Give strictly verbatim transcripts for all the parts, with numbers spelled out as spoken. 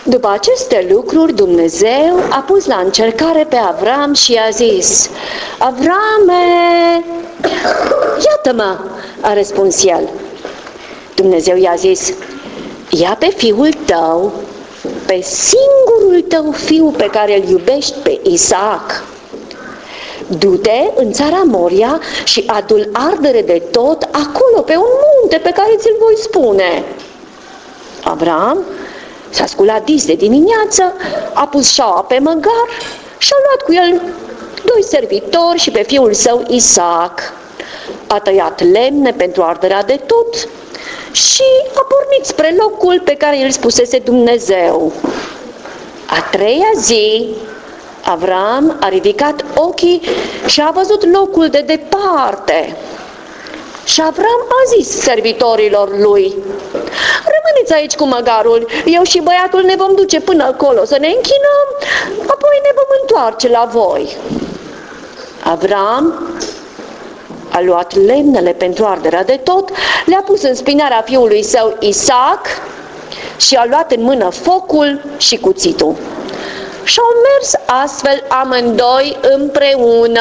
După aceste lucruri, Dumnezeu a pus la încercare pe Avram și i-a zis: Avrame, iată-mă, a răspuns el. Dumnezeu i-a zis: ia pe fiul tău, pe singurul tău fiu pe care îl iubești, pe Isaac. Du-te în țara Moria și adu-l ardere de tot acolo, pe un munte pe care ți-l voi spune. Avram s-a sculat dis de dimineață, a pus șaua pe măgar și a luat cu el doi servitori și pe fiul său Isaac. A tăiat lemne pentru arderea de tot și a pornit spre locul pe care îl spusese Dumnezeu. A treia zi, Avram a ridicat ochii și a văzut locul de departe. Și Avram a zis servitorilor lui: rămâneți aici cu măgarul, eu și băiatul ne vom duce până acolo să ne închinăm, apoi ne vom întoarce la voi. Avram a luat lemnele pentru arderea de tot, le-a pus în spinarea fiului său Isaac și a luat în mână focul și cuțitul. Și-au mers astfel amândoi împreună.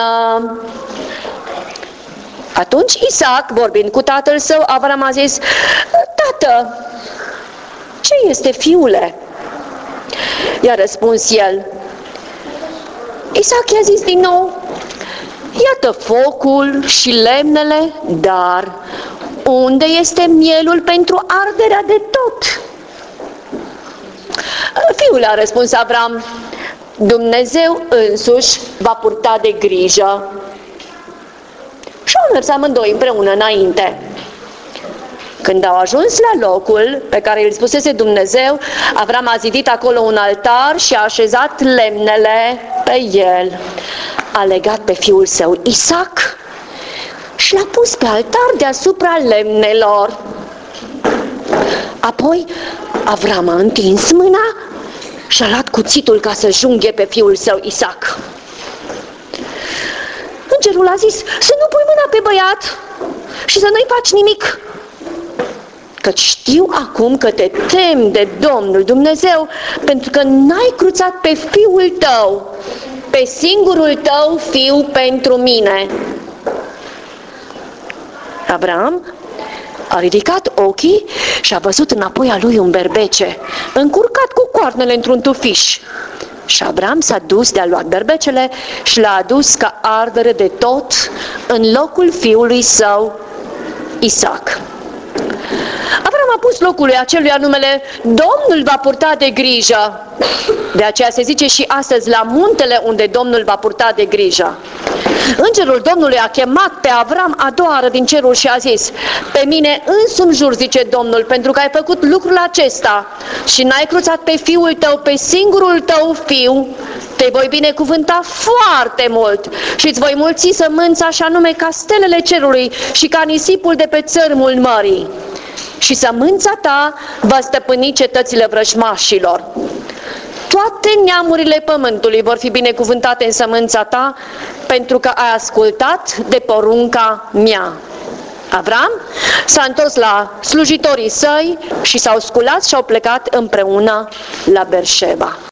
Atunci Isaac, vorbind cu tatăl său, Avram a zis: tată, ce este, fiule? I-a răspuns el. Isaac i-a zis din nou: iată focul și lemnele, dar unde este mielul pentru arderea de tot? Fiule, a răspuns Avram, Dumnezeu însuși va purta de grijă. Și au mers amândoi împreună înainte. Când au ajuns la locul pe care îl spusese Dumnezeu, Avram a zidit acolo un altar și a așezat lemnele pe el. A legat pe fiul său Isaac și l-a pus pe altar deasupra lemnelor. Apoi Avram a întins mâna și a luat cuțitul ca să junghe pe fiul său Isaac. Îngerul a zis: să nu pui mâna pe băiat și să nu-i faci nimic, căci știu acum că te temi de Domnul Dumnezeu, pentru că n-ai cruțat pe fiul tău, pe singurul tău fiu pentru mine. Avram a ridicat ochii și a văzut înapoi a lui un berbece, încurcat cu coarnele într-un tufiș. Și Avram s-a dus de-a luat berbecele și l-a adus ca ardere de tot în locul fiului său Isaac. Avram a pus locului aceluia numele Domnul va purta de grijă. De aceea se zice și astăzi la muntele unde Domnul va purta de grijă. Îngerul Domnului a chemat pe Avram a doua oară din cerul și a zis: pe mine însumi jur, zice Domnul, pentru că ai făcut lucrul acesta și n-ai cruțat pe fiul tău, pe singurul tău fiu, te voi binecuvânta foarte mult și îți voi mulți sămânța, și anume ca stelele cerului și ca nisipul de pe țărmul mării. Și sămânța ta va stăpâni cetățile vrăjmașilor. Toate neamurile pământului vor fi binecuvântate în sămânța ta, pentru că ai ascultat de porunca mea. Avram s-a întors la slujitorii săi și s-au sculat și au plecat împreună la Berșeba.